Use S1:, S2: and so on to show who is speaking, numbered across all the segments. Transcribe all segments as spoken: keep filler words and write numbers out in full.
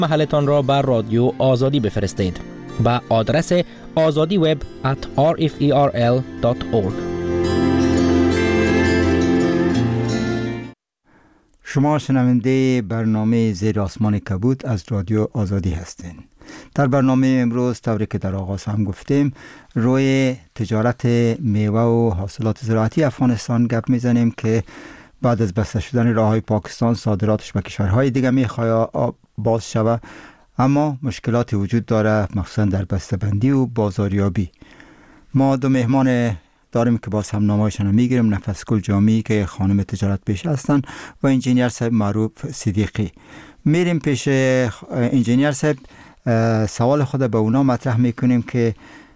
S1: محلتان را بر رادیو آزادی بفرستید به آدرس آزادی وب ات آر اف ای آر ال دات اورگ.
S2: شما شنونده برنامه زیر آسمان کبود از رادیو آزادی هستین. در برنامه امروز طوری که در آغاز هم گفتیم روی تجارت میوه و حاصلات زراعتی افغانستان گپ میزنیم که بعد از بسته شدن راههای پاکستان صادراتش به کشورهای دیگه میخواد باز شود، اما مشکلاتی وجود داره مخصوصا در بسته‌بندی و بازاریابی. ما دو مهمان داریم که باز هم نامه‌هایشان رو میگیریم، نفسگل جامی که خانم تجارت پیش هستن و انجینیر صاحب معروف صدیقی. میریم پیش انجینیر صاحب، سوال خود به اونا مطرح میکنیم که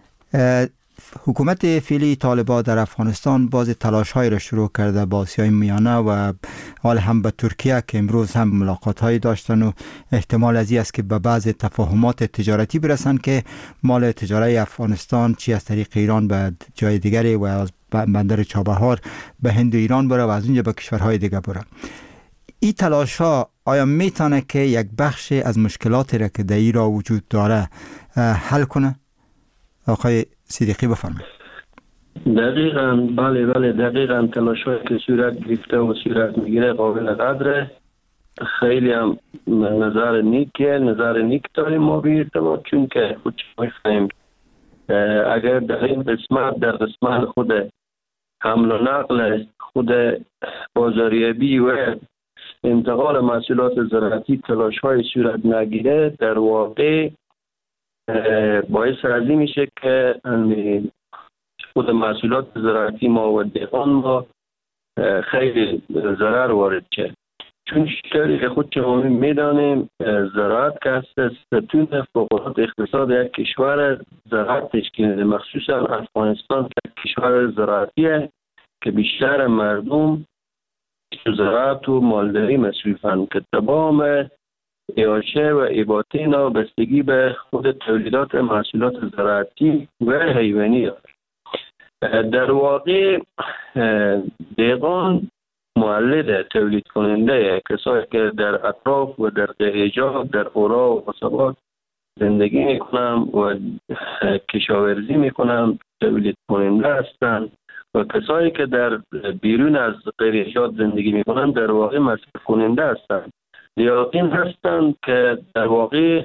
S2: حکومت فعلی طالبان در افغانستان باز تلاش‌هایی را شروع کرده با آسیای میانه و حال هم به ترکیه که امروز هم ملاقات‌هایی داشتن و احتمال از این است که به بعض تفاهمات تجارتی برسن که مال تجارت افغانستان چی از طریق ایران به جای دیگری و از بندر چابهار به هند و ایران بره و از اونجا به کشورهای دیگه بره. این تلاش‌ها آیا میتونه که یک بخش از مشکلاتی را که در ایران وجود داره حل کنه؟ آقای صدیقی بفرمایید.
S3: دقیقاً بله بله دقیقاً تلاش‌هایی که صورت گرفته و صورت میگیره قابل قدره. خیلی هم نظر نیکه نظر نیک داریم ما به ارتباط، چون که خود می‌فهمیم اگر در این قسمت در قسمت خود حمل و نقل، خود بازاریابی و انتقال محصولات زراعتی تلاش‌های صورت نگیره، در واقع باعث ازی میشه که خود محصولات زراعتی ما و دهقان ما خیلی ضرر وارد شه. چون شکلی که خود شما میدانیم زراعت که هست ستون فوق‌العاده اقتصاد یک کشور زراعت تشکیل میده، مخصوصا افغانستان که کشور زراعتیه که بیشتر مردم زراعت و مالداری مصروفن که تمام ایاشه و ایباطه نابستگی به خود تولیدات محصولات زراعتی و حیوانی دارد. در واقع دهقان مولد تولید کننده، کسایی که در اطراف و در دهجات در اورا و قصبات زندگی میکنن و کشاورزی میکنن تولید کننده هستند و کسایی که در بیرون از دهجات زندگی میکنن در واقع مصرف کننده هستند. یقین هستند که در واقع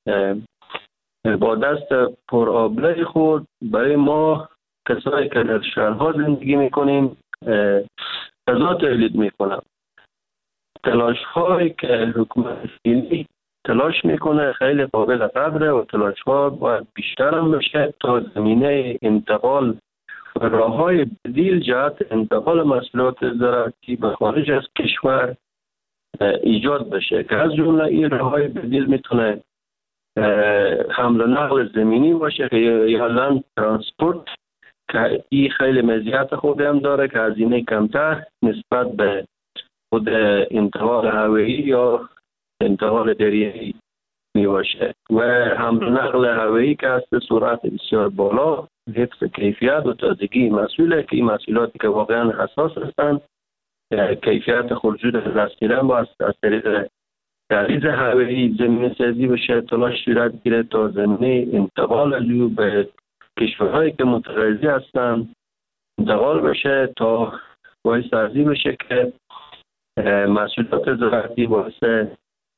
S3: با دست پرآبله خود برای ما کسایی که در شهرها زندگی میکنیم غذا تولید میکنم. تلاش هایی که حکومت فعلی تلاش میکنه خیلی قابل قدره و تلاش ها باید بیشتر هم بشه تا زمینه انتقال و راه های بدیل جهت انتقال محصولات زراعتی به خارج از کشور ایجاد بشه که از جمله این راه های بدیل میتونه حمل و نقل زمینی باشه که یا لند ترانسپورت که این خیلی مزیت خود هم داره که هزینه کمتر نسبت به خود انتقال هوایی یا انتقال دریایی می باشه و حمل و نقل هوایی که هست سرعت بسیار بالا، حفظ کیفیت و تازگی محصوله که این محصولاتی که واقعا حساس هستند کیفیت خرجود دستگیرن با از طریق دریز هوایی زمین سازی بشه، تلاش صورت گیره تا زمینه انتقال از به کشورهایی که متغذی هستند انتقال بشه تا باعث ارزی بشه که محصولات زراعتی باعث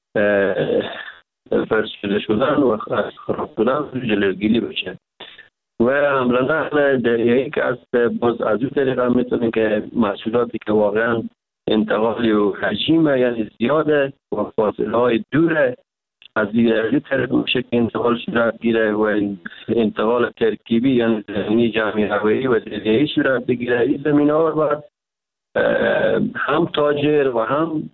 S3: فرسوده شدن و خراب شدن جلوگیری بشه و حمل و نقل دریایی که از باز از اون طریق هم میتونه که محصولاتی که واقعا انتقالی و حجیمه یعنی زیاده و فاصله های دوره از این طریق میشه که انتقال صورت گیره و انتقال ترکیبی یعنی زمینی جمعی هوایی و دریایی صورت بگیره. این زمین ها باید هم تاجر و هم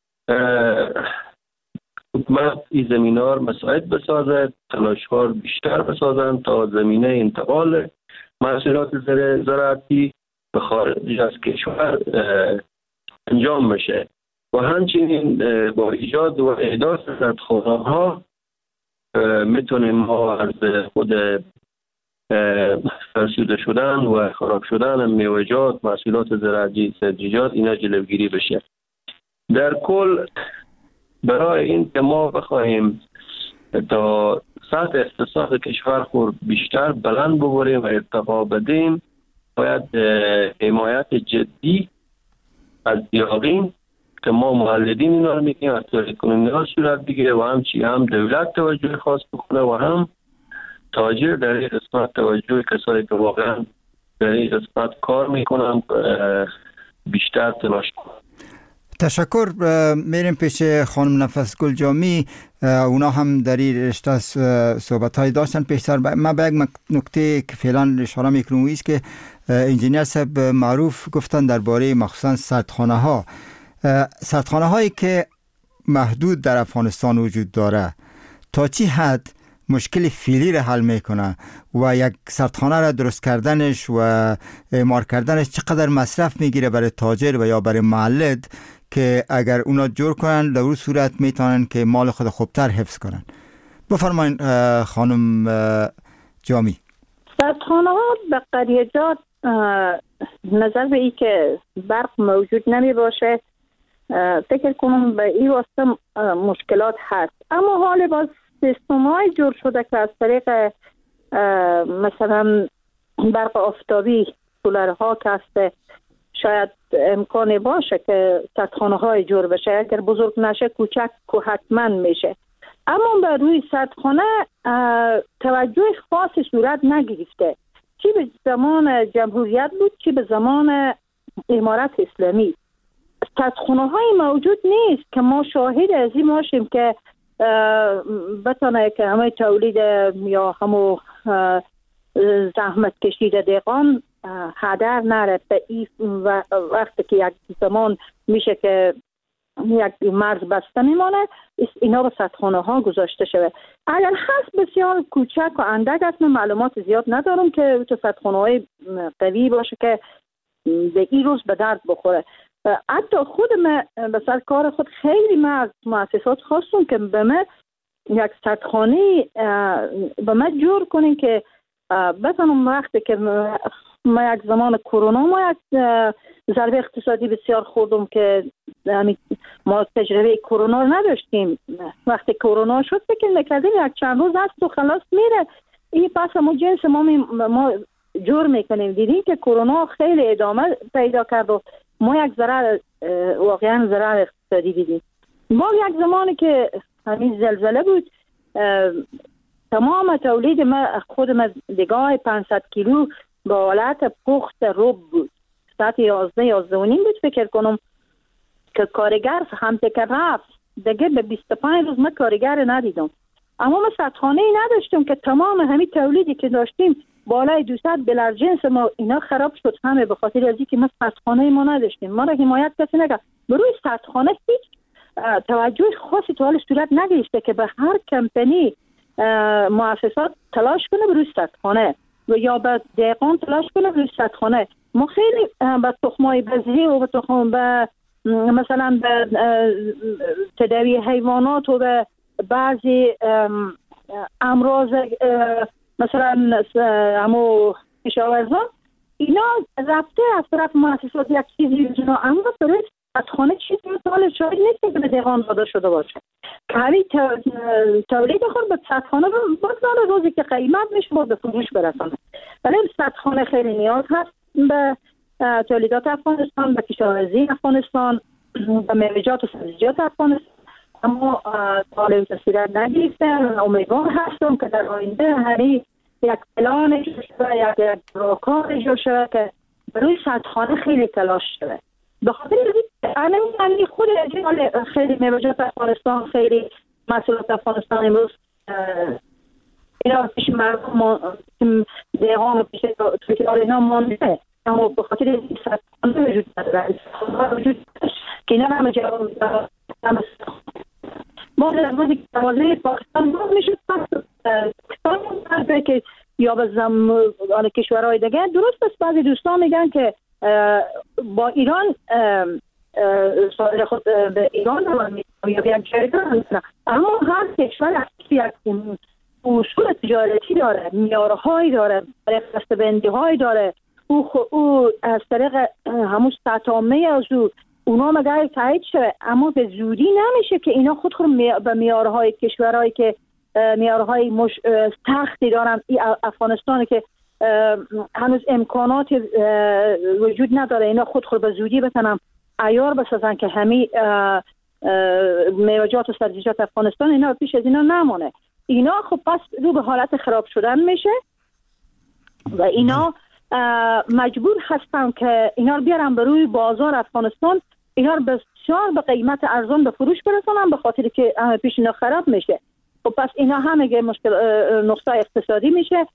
S3: حکومت این زمین ها مساعد بسازد، تلاش ها بیشتر بسازن تا زمینه انتقال محصولات زراعتی به خارج از کشور انجام بشه و همچنین با ایجاد و احداث زدخانه ها میتونیم ما از خود فرسوده شدن و خراب شدن میوه‌جات محصولات زراعتی سبزیجات اینا جلوگیری بشه. در کل برای این که ما بخواهیم تا سطح اقتصاد کشور خود بیشتر بلند ببریم و ارتقا بدیم، باید حمایت جدی از یاغین که ما مولدین اینا رو میگیم از تولید کننده ها صورت بگیره و همچی هم دولت توجه خاص بکنه و هم تاجر در این قسمت توجه کسایی که واقعا در این قسمت کار میکنن بیشتر تلاش کنن.
S2: تشکر. میریم پیش خانم نفس گل جامی، اونا هم در این رشته صحبت های داشتن. پیشتر ما به یک نکته که فعلا اشاره میکنم است که انجینیر صاحب معروف گفتن درباره مخصوصا سردخانه ها سردخانه هایی که محدود در افغانستان وجود داره تا چی حد مشکل فعلی را حل میکنه و یک سردخانه را درست کردنش و اعمار کردنش چقدر مصرف میگیره برای تاجر و یا برای مولد که اگر اونا جور کنن در اون صورت میتونن که مال خود خوبتر حفظ کنن. بفرمایید خانم جامی.
S4: سردخانه ها به قریجات نظر به ای که برق موجود نمی باشه فکر کنم به این واسطه مشکلات هست، اما حال باز سیستم های جور شده که از طریق مثلا برق آفتابی سولرها که هسته شاید امکانی باشه که سردخانه های جور بشه، اگر بزرگ نشه کوچک که حتما میشه. اما بر روی سردخانه توجه خاصی صورت نگرفته، چی به زمان جمهوریت بود چی به زمان امارت اسلامی. سردخانه های موجود نیست که ما شاهد از این باشیم که بتانه که همه تولید یا همو زحمت کشیده دیگان هدر نره به این وقتی که یک زمان میشه که یک مرز بسته میمانه اینا به سردخانه ها گذاشته شده. اگر هست بسیار کوچک و اندک است، من معلومات زیاد ندارم که تو سردخانه های قوی باشه که به این روز به درد بخوره. حتی خود من به سر کار خود خیلی من از مؤسسات خواستم که به من یک سردخانه به من جور کنین که بتونم وقتی که ما یک زمان کرونا ما یک ضربه اقتصادی بسیار خوردم که ما تجربه کرونا رو نداشتیم. وقتی کرونا شد فکر میکردیم یک چند روز هست و خلاص میره، این پس ما جنس ما, ما جور میکنیم. دیدیم که کرونا خیلی ادامه پیدا کرد و ما یک ضرر واقعا ضرر اقتصادی دیدیم. ما یک زمانی که همین زلزله بود تمام تولید ما خود ما دیگاه پانصد کیلو با حالت پخت رب بود، ساعت یازده یازده و نیم بود فکر کنم که کارگر هم تکر رفت دیگه به بیست و پنج روز ما کارگر ندیدم. اما ما سردخانه ای نداشتیم که تمام همین تولیدی که داشتیم بالای دویست بلر جنس ما اینا خراب شد همه به خاطر از اینکه ما سردخانه ما نداشتیم. ما را حمایت کسی نکرد. به روی سردخانه هیچ توجه خاصی تو حال صورت نگرفته که به هر کمپانی مؤسسات تلاش کنه به روی سردخانه و یا به دهقان تلاش کنه به روی سردخانه. ما خیلی به تخمای بزهی و به تخم به مثلا به تداوی حیوانات و به بعضی امراض مثلا همو کشاورزان اینا رفته از طرف مؤسسات یک چیزی جنا، اما برای سردخانه چیزی مثال شاید نیست که به دهقان داده شده باشه که همین تولید خود به سردخانه بگذاره روزی که قیمت میشه باید به فروش برسانه. ولی سردخانه خیلی نیاز هست به تولیدات افغانستان، به کشاورزی افغانستان، به میوه‌جات و سبزیجات افغانستان. اما طالب تصویرات نگرفتم. امیدوار هستم که در آینده همین یک پلان اجرا شده، یک راهکار اجرا شده که برای سردخانه خیلی تلاش شده. به خاطر اینکه خود خیلی میوه‌جات افغانستان، خیلی محصولات افغانستان امروز اینا پیش مردم دهقان و پیش تجار اینا مانده، اما به خاطر این سردخانه وجود نداره وجود که اینا همه جواب ما در روزی که دوازده پاکستان باز میشد پاکستان مونده که یا به زمان کشورهای دیگه درست است. بعضی دوستان میگن که با ایران صادر خود به ایران یا به یک جایگاه، اما هر کشور یک اصول تجارتی داره، معیارهایی داره، دستبندی هایی داره. او او از طریق همون ستامه از او اونا مگر تایید شده، اما به زودی نمیشه که اینا خود خود به معیارهای کشورهایی که نیروهای مش... سختی دارن. این افغانستان که هنوز امکانات وجود نداره اینا خود خود به زودی بتونن عیار بسازن که همه میوه‌جات و سبزیجات افغانستان اینا پیش از اینا نمونه. اینا خب پس رو به حالت خراب شدن میشه و اینا مجبور هستن که اینا رو بیارن به روی بازار افغانستان، اینا رو بسیار به قیمت ارزان به فروش برسونن به خاطر که پیش اینا خراب میشه. خب پس اینا همه مشکل نقطه اقتصادی میشه.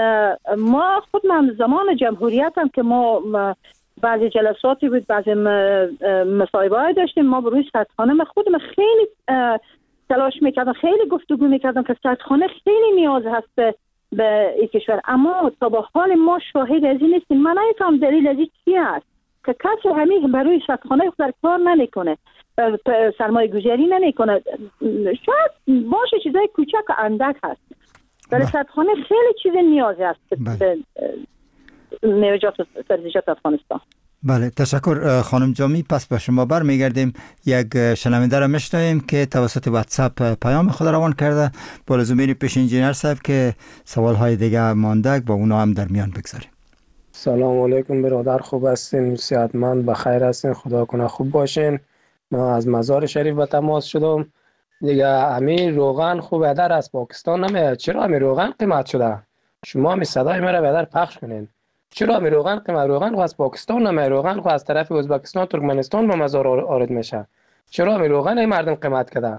S4: ما خود من زمان جمهوریت هم که ما بعضی جلساتی بود، بعضی مصاحبه‌ای داشتیم، ما بروی سدخانه خودم خیلی تلاش میکردم، خیلی گفتگو میکردم که سدخانه خیلی نیاز هست به این کشور، اما تا به حال ما شاهد از این نیستیم. من نمی‌فهم دلیل از این چی است که کسی همین بروی سدخانه در کار نمیکنه، سرمایه گذاری نمیکنه. شاید باشه چیزای کوچک و اندک هست، ولی سدخانه خیلی چیز نیازی هست به میوه‌جات و سبزیجات افغانستان.
S2: بله، تشکر خانم جامی. پس به شما بر میگردیم. یک شنونده را میشنویم که توسط واتساپ پیام خود روان کرده. با لزوم میریم پیش انجینر صاحب که سوال های دیگه مانده با اونا هم در میان بگذاریم.
S5: سلام علیکم برادر، خوب هستین؟ صحتمند بخیر هستین؟ خدا کنه خوب باشین. من از مزار شریف به تماس شدم. دیگه همین روغن خوب ادر از پاکستان نمیاد. چرا همین روغن قیمت شده؟ شما همین صدای مرا بدر پخش کنین. چرا همین روغن قیمت روغن خو از پاکستان نمیاد؟ روغن خو از طرف ازبکستان ترکمنستان به مزار وارد میشه. چرا همین روغن این مردم قیمت کرده؟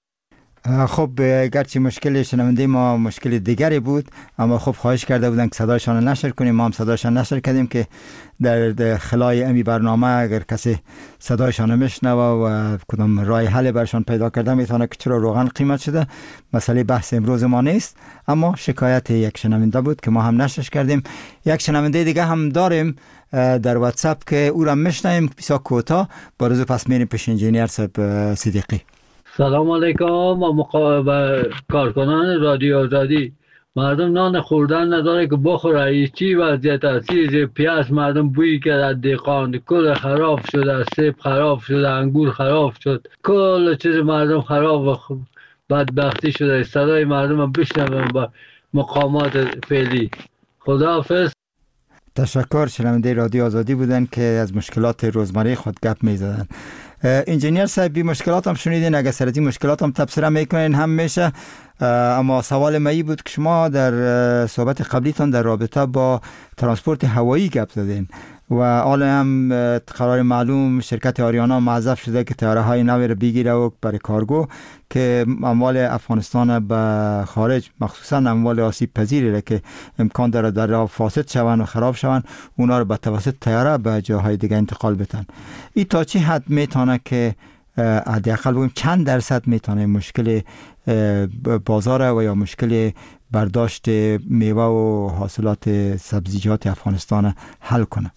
S2: خب گرچه مشکل شنونده ما مشکل دیگری بود، اما خب خواهش کرده بودن که صدایشان نشر کنیم. ما هم صدایشان نشر کردیم که در خلای امی برنامه اگر کسی صدایشان میشنوه و کدام راه حل برشان پیدا کرده میتونه که چرا روغن قیمت شده. مسئله بحث امروز ما نیست، اما شکایت یک شنونده بود که ما هم نشرش کردیم. یک شنونده دیگه هم داریم در واتساپ که او را میشنویم بسیار کوتاه. با رضا پس میریم پیش انجینیر صاحب صدیقی.
S6: سلام علیکم. ما مقابل کارکنان رادیو آزادی، مردم نان خوردن نداره که بخوره. ای چی وضعیت است؟ چیز پیاز مردم بوی کرد، دیقان کل خراب شده، سیب خراب شده، انگور خراب شد، کل چیز مردم خراب و بدبختی شده. صدای مردم هم بشنویم با مقامات فعلی. خداحافظ.
S2: تشکر. شنونده رادیو آزادی بودن که از مشکلات روزمره خود گپ میزدن. انجینیر صاحب بی مشکلات هم شنیدین، اگر سر این مشکلات هم تبصره میکنین هم میشه. اما سوال مایی بود که شما در صحبت قبلیتان در رابطه با ترانسپورت هوایی گپ زدین و حالا هم قرار معلوم شرکت آریانا معذب شده که طیاره های نوی رو بگیره و برای کارگو که اموال افغانستان به خارج، مخصوصا اموال آسیب پذیری را که امکان داره در راه فاسد شوند و خراب شوند، اونا رو به توسط طیاره به جاهای دیگه انتقال بدن. این تا چی حد میتونه که حداقل بگیم چند درصد میتونه مشکل بازار و یا مشکل برداشت میوه و حاصلات سبزیجات افغانستان حل کنه؟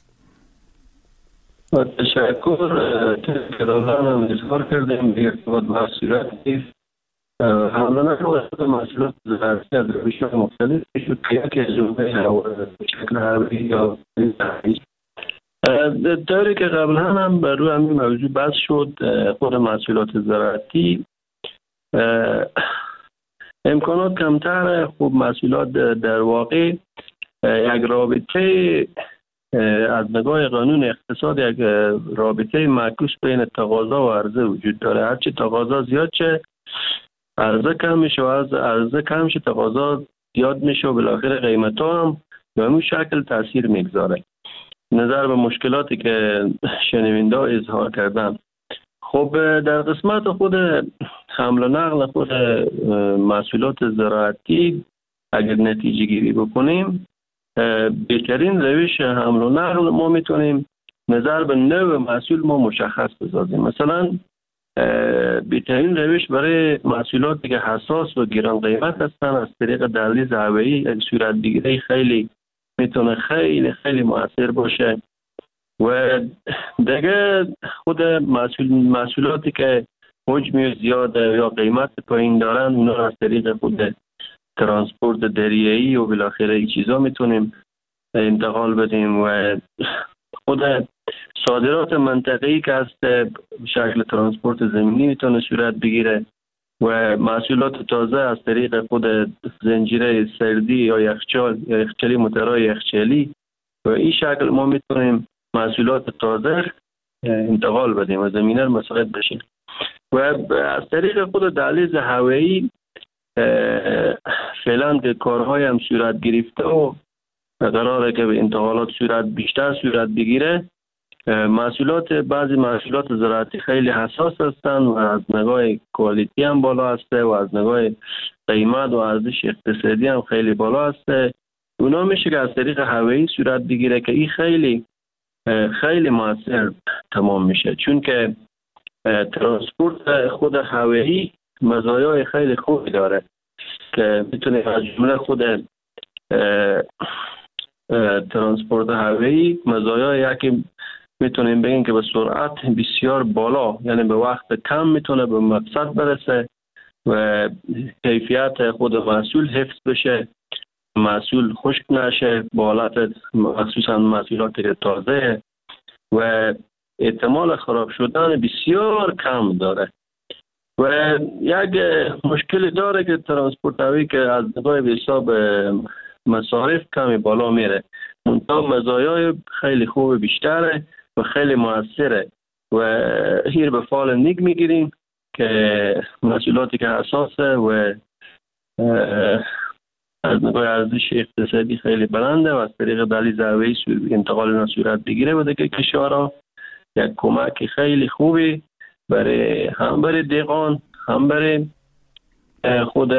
S3: تشکر. تکراران هم اظهار کردیم به ارتباط محصولات نیست. حمله نقل محصولات زراعتی از روش‌های مختلف شد که یکی از اونها شکل هوایی یا طوری که قبلا هم بر روی همین موضوع بحث شد. خود محصولات زراعتی امکانات کمتر. خوب محصولات در واقع یک رابطه از نگاه قانون اقتصاد، یک رابطه معکوس بین تقاضا و عرضه وجود داره. هرچی تقاضا زیاد شه عرضه کم میشه و از عرضه کم شه تقاضا زیاد میشه و بالاخره قیمت ها هم به همون شکل تاثیر میگذاره. نظر به مشکلاتی که شنونده ها اظهار کردن، خب در قسمت خود حمل و نقل خود محصولات زراعتی اگر نتیجه گیری بکنیم، بهترین روش حمل و نقل ما میتونیم نظر به نوع محصول ما مشخص بسازیم. مثلا بهترین روش برای محصولاتی که حساس و گران قیمت هستن از طریق دهلیز هوایی صورت بگیره خیلی میتونه خیلی خیلی مؤثر باشه. و دیگه خود محصول محصولاتی که حجم زیاده یا قیمت پایین دارن، اونا از طریق خود ترانسپورت دریایی و بالاخره این چیزا میتونیم انتقال بدیم. و خود صادرات منطقه‌ای که از شکل ترانسپورت زمینی میتونه صورت بگیره. و محصولات تازه از طریق خود زنجیره سردی یا یخچال یا یخچالی مترای یخچالی و این شکل ما میتونیم محصولات تازه انتقال بدیم و زمینه رو مساعد بشیم. و از طریق خود دهلیز هوایی فعلا که کارهای هم صورت گرفته و قراره که به انتقالات صورت بیشتر صورت بگیره. محصولات بعضی محصولات زراعتی خیلی حساس هستند و از نگاه کوالیتی هم بالا هسته و از نگاه قیمت و ارزش اقتصادی هم خیلی بالا هسته. اونا میشه که از طریق هوایی صورت بگیره که این خیلی خیلی موثر تمام میشه، چون که ترانسپورت خود هوایی مزایای خیلی خوبی داره که میتونه از جمله خود ترانسپورت هوایی مزایای یکی میتونیم بگیم که به سرعت بسیار بالا، یعنی به وقت کم میتونه به مقصد برسه و کیفیت خود محصول حفظ بشه، محصول خشک نشه با حالت مخصوصا محصولات که تازه و احتمال خراب شدن بسیار کم داره. و یک مشکلی داره که ترانسپورت هوایی که از نگاه به حساب مصارف کمی بالا میره، منتها مزایای خیلی خوب بیشتره و خیلی موثره و هیر به فال نیک میگیریم که محصولاتی که اساسه و از نگاه ارزش اقتصادی خیلی بلنده و از طریق دهلیز هوایی انتقال اینا صورت بگیره و دیگه کشورها یک کمک خیلی خوبی برای هم برای دهقان هم برای خود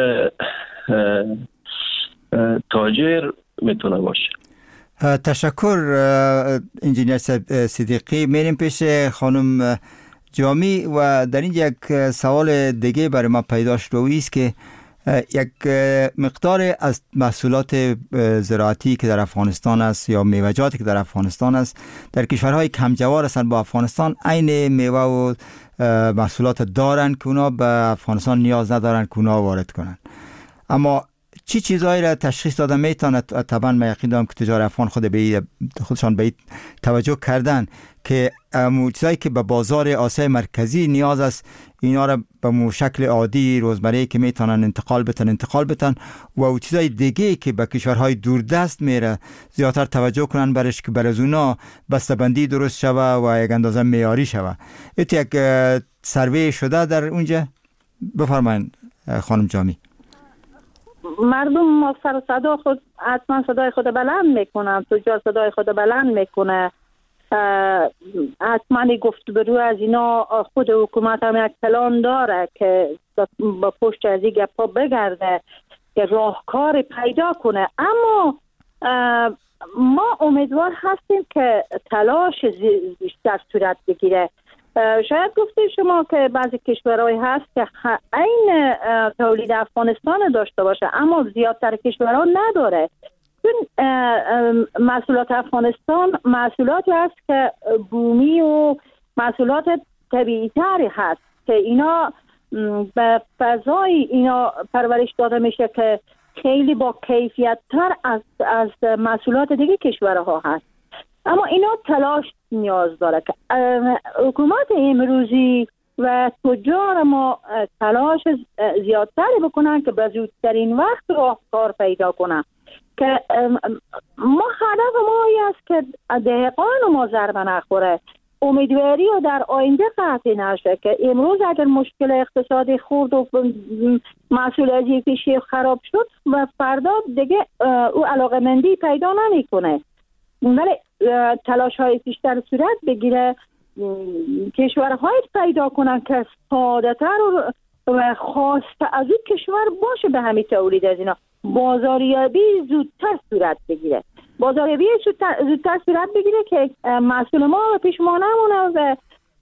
S3: تاجر میتونه باشه.
S2: تشکر انجینیر صدیقی. میریم پیش خانم جامی و در اینجا یک سوال دیگه برای ما پیدا شد و است که یک مقدار از محصولات زراعتی که در افغانستان است یا میوه‌جاتی که در افغانستان است در کشورهای کم جوار هستند با افغانستان عین میوه و محصولات دارند که اونا به افغانستان نیاز ندارند که اونا وارد کنند. اما چی چیزایی را تشخیص دادن میتونه؟ طبعا من یقین دارم که تجار افغان خود به خودشان به توجه کردن که چیزایی که به بازار آسیای مرکزی نیاز است اینا را به شکل عادی روزمره که میتونن انتقال بتن انتقال بتن و چیزای دیگه که به کشورهای دوردست میره زیادتر توجه کنن برش که برای اونا بسته‌بندی درست شوه و یک اندازه معیاری شوه. ایت یک سروی شده در اونجا؟ بفرمایید خانم جامی.
S4: مردم سر صدا خود حتما صدای خود بلند میکنن، تجار صدای خود بلند میکنه، حتما گفتگو از اینا خود حکومت هم یک پلان داره که با پشت از این گپا بگرده که راهکار پیدا کنه. اما ما امیدوار هستیم که تلاش بیشتر صورت بگیره. شاید گفتید شما که بعضی کشورهایی هست که عین تولید افغانستان داشته باشه اما زیادتر کشورها نداره، چون محصولات افغانستان محصولاتی هست که بومی و محصولات طبیعی تری هست که اینا به فضای اینا پرورش داده میشه که خیلی با کیفیت تر از, از محصولات دیگه کشورها هست. اما اینا تلاش نیاز داره که حکومت امروزی و تجار ما تلاش زیادتری بکنن که به زودترین وقت راهکار پیدا کنن که ما هدف ما است که دهقان ما ضربه نخوره، امیدواری و در آینده قطعی نشه که امروز اگر مشکل اقتصادی خورد و محصول از یک پیشی خراب شد و فردا دیگه او علاقمندی پیدا نمیکنه. ولی تلاش های بیشتر صورت بگیره، کشورهای پیدا کنن که ساده تر و خواسته از اون کشور باشه به همین تولید از اینا، بازاریابی زودتر صورت بگیره، بازاریابی زودتر صورت بگیره که محصول ما و پیش ما نمونه و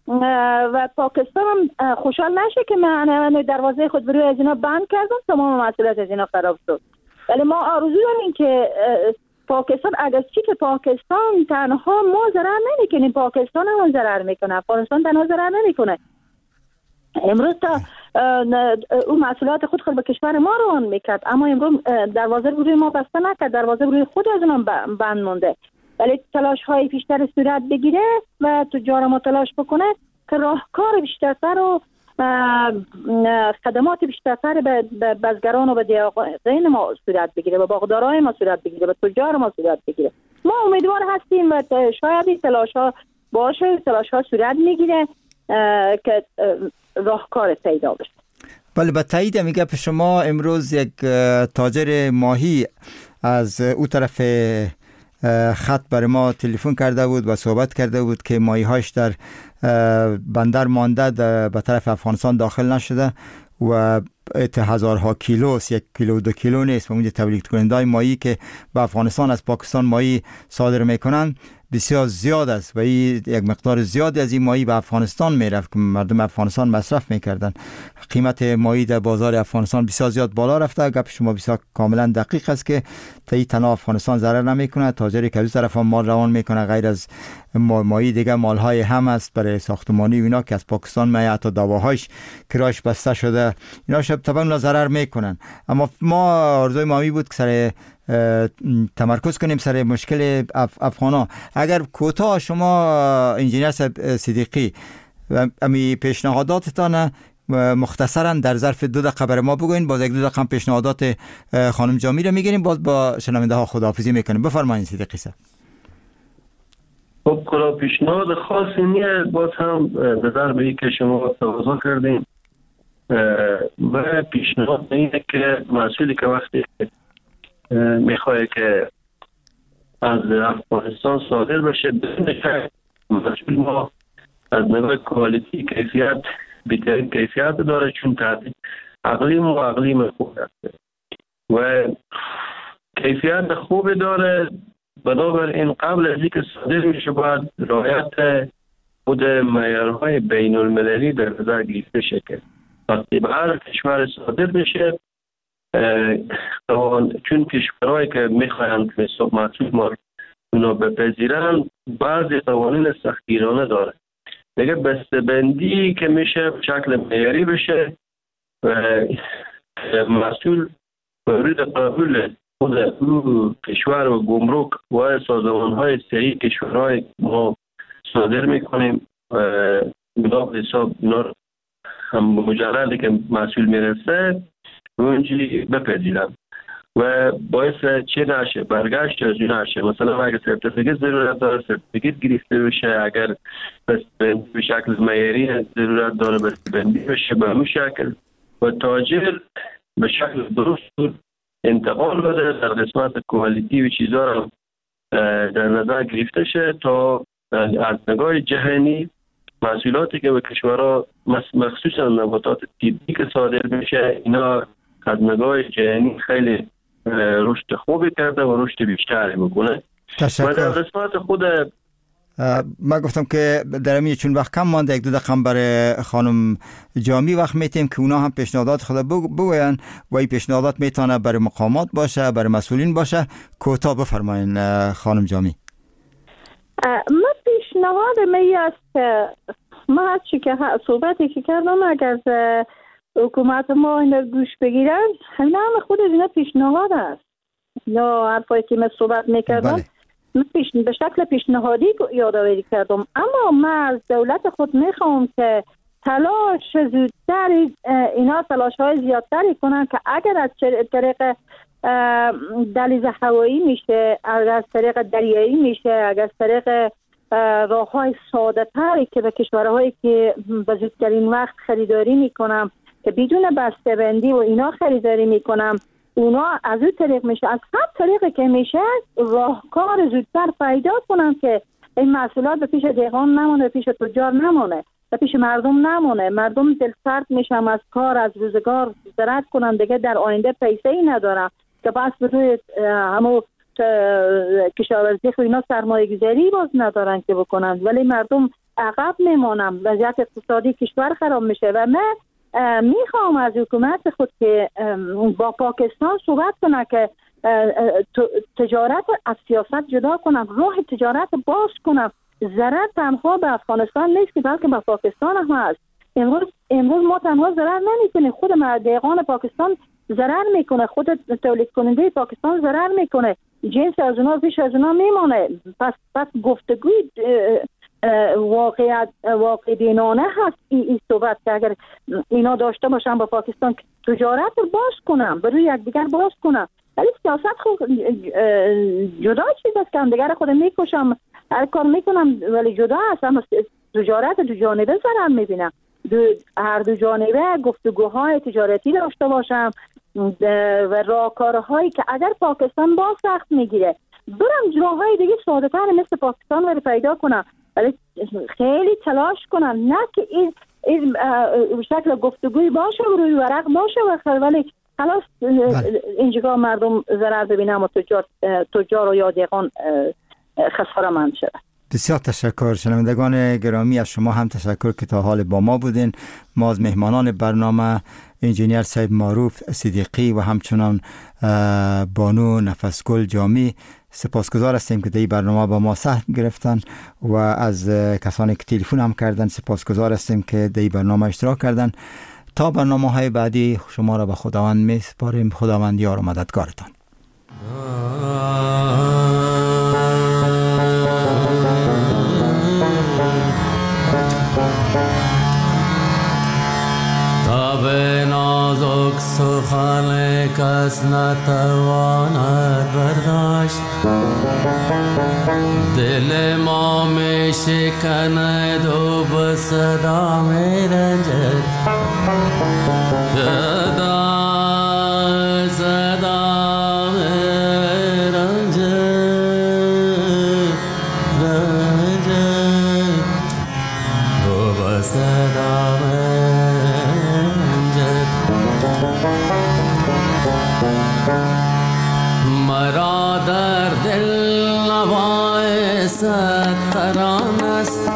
S4: و پاکستان هم خوشحال نشه که من دروازه خود بروی از اینا بند کردم تمام محصولات از اینا خراب شد. ولی ما آرزو داریم که پاکستان اگر چی که پاکستان تنها ما ضرر نمیکنیم، پاکستان هم ضرر میکنه، افغانستان تنها ضرر نمیکنه. امروز تا اون محصولات خود خود به کشور ما روان میکرد اما امروز دروازه روی ما بسته نکرد، دروازه روی خود از اونم بند مونده. ولی تلاش های بیشتر صورت بگیره و تجار ما تلاش بکنه که راهکار بیشتر و خدمات بیشتر به بزگران و به دیاقین ما صورت بگیره، به باغدارای ما صورت بگیره، به تجار ما صورت بگیره. ما امیدوار هستیم و شاید این تلاش ها باشه، تلاش ها صورت میگیره که راهکار پیدا بشه.
S2: بله، به تایید میگه به شما امروز یک تاجر ماهی از او طرف خط برای ما تلفن کرده بود و صحبت کرده بود که ماهی‌هاش در بندر مانده به طرف افغانستان داخل نشده و هزارها کیلو، یک کیلو دو کیلو نیست و اونجا تولید کننده ماهی که به افغانستان از پاکستان ماهی صادر میکنن بسیار زیاد است و این یک مقدار زیادی از این ماهی به افغانستان میرفت که مردم افغانستان مصرف میکردن. قیمت ماهی در بازار افغانستان بسیار زیاد بالا رفته. گپ شما بسیار کاملا دقیق است که تا تنها افغانستان ضرر نمیکنه، تاجری که از طرف مال روان میکنه غیر از ماهی دیگه مالهای هم است برای ساختمانی و اینا که از پاکستان میاد، حتی دواهاش کراش بسته شده اینا شب طبعا ضرر میکنن. اما ما آرزوی ماهی بود که سر تمرکز کنیم سر مشکل اف افغانا. اگر کوتاه شما انجینیر صدیقی امی پیشنهاداتتان مختصرا در ظرف دو دقیقه برای ما بگوین، باز یک دو دقیقه پیشنهادات خانم جامی رو میگیریم، باز با شنونده ها خداحافظی میکنیم. بفرمایید صدیقی صاحب.
S3: خب کلا پیشنهاد خاصی نیه، باز هم نظر به که شما تواضع کردین و پیشنهاد اینه که مسئولی که وقتی میخواه که از افغانستان صادر بشه بدون مسئول ما از نگاه کوالیتی کیفیت بهترین کیفیت داره، چون تحت اقلیم و اقلیم خوب است و کیفیت خوب داره. بنابراین قبل از اینکه صادر میشه باید رعایت خود معیارهای بین المللی در نظر گرفته شه که وقتی به هر کشور صادر بشه، چون کشورهایی که میخواهند محصول ما اونا بپذیرن بعضی قوانین سختگیرانه داره. دیگه بسته‌بندی که میشه به شکل معیاری بشه و محصول مورد قبول خود او کشور و گمرک و سازمان‌های صحیح کشورهای ما صادر میکنیم و بنا حساب اینا هم مجردی که محصول میرسه اونجی بپذیرم و باعث چه نشه برگشت از این نشه. مثلا اگر سرتیفیکت ضرورت داره سرتیفیکت گرفته بشه، اگر بسته‌بندی به شکل معیاری ضرورت داره بسته‌بندی بشه به اون شکل و تاجر به شکل درست انتقال بده در قسمت کوالیتی و چیزا رو در نظر گرفته شه تا از نگاه جهانی محصولاتی که به کشورها مخصوصا نباتات طبی که صادر میشه اینا از نگاه جهانی خیلی رشد خوبی کرده و رشد بیشتری بکنه.
S2: تشکر.
S3: و در قسمت خود
S2: ما گفتم که در همین چون وقت کم مانده یک دو دقیقه برای خانم جامی وقت میتیم که اونا هم پیشنهادات خود بگوین و این پیشنهادات میتونه برای مقامات باشه، برای مسئولین باشه. کوتاه بفرمایین خانم جامی.
S4: ما پیشنهاد می است که ما از چی که صحبتی که کردم اگر حکومت ما این گوش بگیرن همین هم خود از اینا پیشنهاد است یا حرفایی که من صحبت میکردم.
S2: بله.
S4: من پیش به شکل پیشنهادی یادآوری کردم، اما من از دولت خود میخوام که تلاش زودتر اینا تلاش های زیادتری کنن که اگر از طریق دهلیز هوایی میشه، اگر از طریق دریایی میشه، اگر از طریق راه های ساده تری که به کشورهایی که به زودترین وقت خریداری میکنم که بدون بسته‌بندی و اینا خریداری میکنم اونا از اون طریق میشه، از هر طریقی که میشه راهکار زودتر پیدا کنم که این محصولات به پیش دهقان نمونه، به پیش تجار نمونه، به پیش مردم نمونه. مردم دلسرد میشم از کار از روزگار زراعت کنن دیگه در آینده پیسه ای ندارم که بس به روی همو کشاورزی خو اینا سرمایه گذاری باز ندارن که بکنن، ولی مردم عقب میمونن، وضعیت اقتصادی کشور خراب میشه. و من میخوام از حکومت خود که با پاکستان صحبت کنه که تجارت از سیاست جدا کنم، راه تجارت باز کنم. ضرر تنها به افغانستان نیست که بلکه به پاکستان هم هست. امروز امروز ما تنها ضرر نمیکنیم، خود دهقان پاکستان ضرر میکنه، خود تولید کننده پاکستان ضرر میکنه، جنس از اونا بیش از اونا میمونه. پس پس گفتگوی واقعیت واقع بینانه هست این, این صحبت که اگر اینا داشته باشن با پاکستان تجارت رو باز کنم بروی یکدیگر باز کنم، ولی سیاست خود جدا چیز است که همدیگر خود میکشم هر کار میکنم ولی جدا است. اما تجارت دو جانبه ضرر میبینم، دو هر دو جانبه گفتگوهای تجارتی داشته باشم و راهکارهایی که اگر پاکستان با سخت میگیره برم جاهای دیگه ساده تر مثل پاکستان رو پیدا کنم، ولی خیلی تلاش کنم نه که این این شکل گفتگوی باشه و روی ورق باشه و ولی خلاص اینجا مردم ضرر ببینم و تجار تجار و یا دیگان خساره‌مند شد.
S2: بسیار تشکر. شنوندگان گرامی از شما هم تشکر که تا حال با ما بودین. ما از مهمانان برنامه انجینیر صاحب معروف صدیقی و همچنان بانو نفسگل جامی سپاسگزار هستیم که در این برنامه با ما سهم گرفتن و از کسانی که تلفن هم کردن سپاسگزار هستیم که در این برنامه اشتراک کردن. تا برنامه های بعدی شما را به خداوند می سپاریم. خداوند یار و مددگارتان.
S7: نازک سخن کس نتواند برداشت، دل ما می شکند و به صدا می رنجد، صدا صدا می رنجد رنجد و به صدا می مرا در دل نوای صد تران است،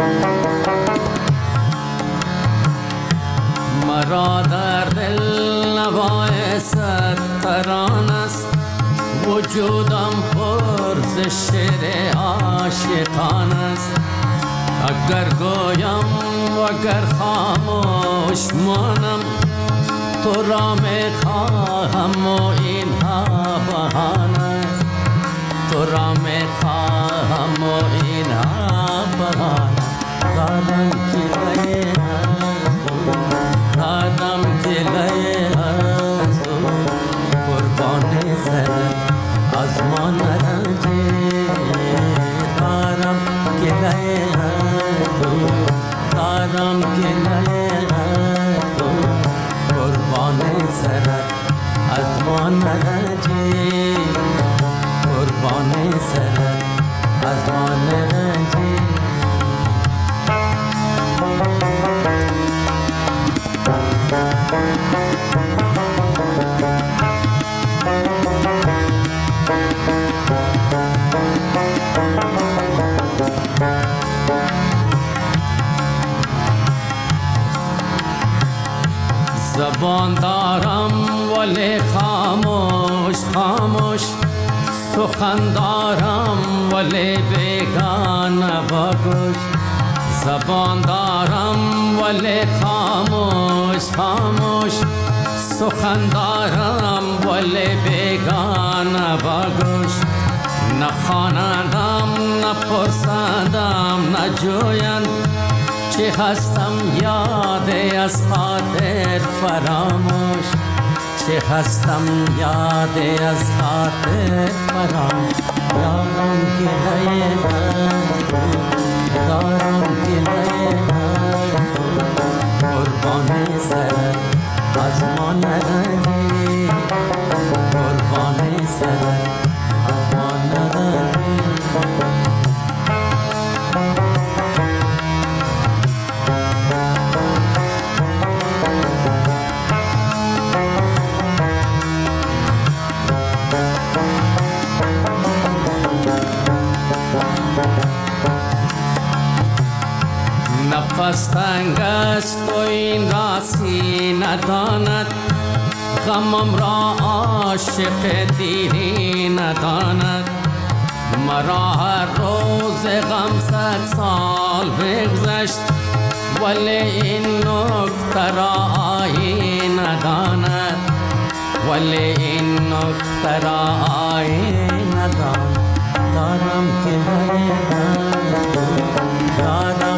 S7: مرا در دل نوای صد تران است، وجودم پر ز شعر عاشقان است. اگر گویم و اگر خاموش مانم تو را می خواهم و اینها بهانه است، تو را می خواهم و اینها بهانه. دادم کلای دادم کلای از قربان سرت از ما نرنجی، دارم کلای دارم کلای قربان سرت از ما نرنجی، قربان سرت از ما نرنجی. زبان دارم ولی خاموش خاموش، سخن دارم ولی بیگانه با گوش. زبان دارم ولی خاموش خاموش، سخن دارم ولی بیگانه با گوش. نخوانندم نپرسندم نجویند چی هستم یاد از خاطر فراموش، چی هستم یاد از خاطر فراموش. دارم گلای دارم گلای قربان سرت از ما نرنجی، قربان سرت از ما نرنجی. نفس تنگ است و این راسی نداند، غمم را عاشق دیری نداند. مرا هر روز غم صد سال بگذشت ولی این نکته را آیین نداند، ولی این نکته را آیین نداند. دارم که दाना